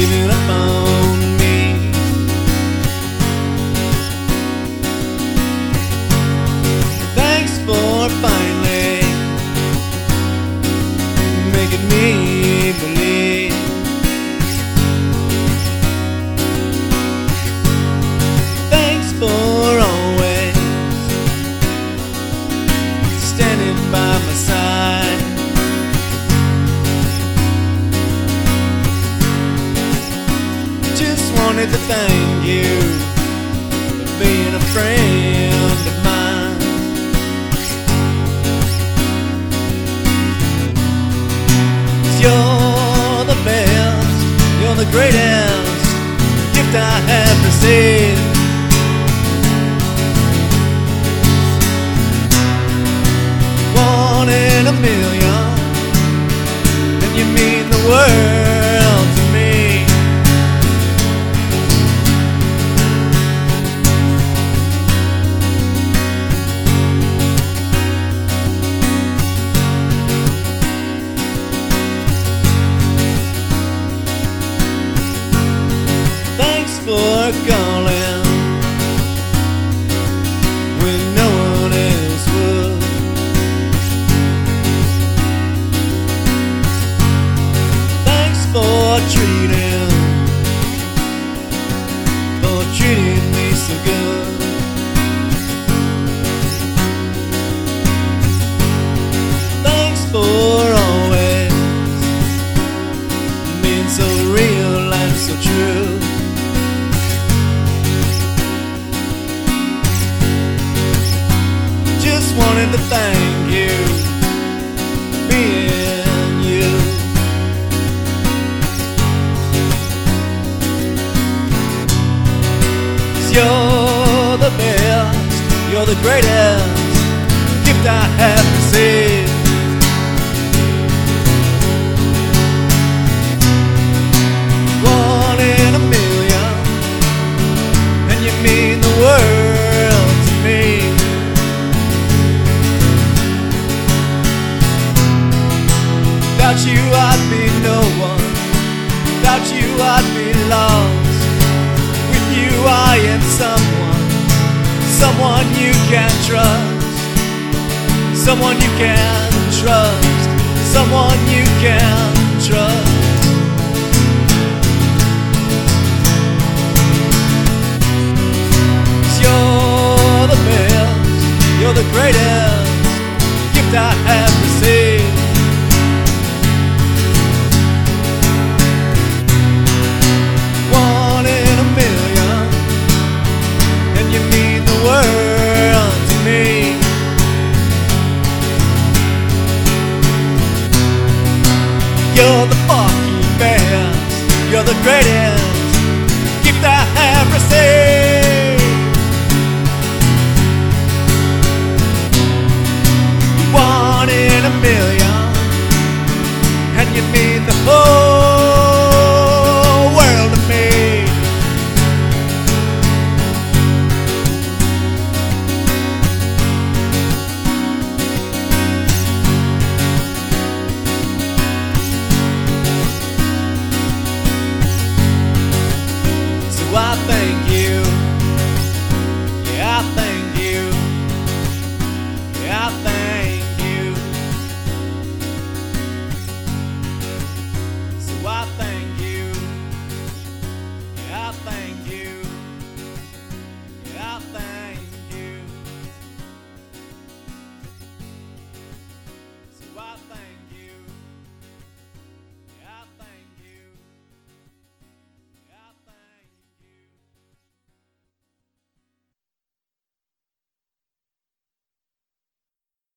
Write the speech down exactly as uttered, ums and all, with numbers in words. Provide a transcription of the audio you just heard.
giving up on me. Thanks for finally making me believe. Thanks for always standing by my side. Just wanted to thank you for being a friend of mine. 'Cause you're the best, you're the greatest gift I have received. One in a million, and you mean the world to me. Thanks for calling when no one else would. Thanks for treating, for treating me so good. Thanks for always being so real and so true. Just wanted to thank you for being you. 'Cause you're the best, you're the greatest gift I have received. One in a million, and you mean the world to me. Without you I'd be no one, without you I'd be lost. With you I am someone, someone you can trust. Someone you can trust, someone you can trust. 'Cause you're the best, you're the greatest gift I have received. One in a million, and you mean the world to me. You're the fucking best, you're the greatest gift I have received. One in a million, and you mean the whole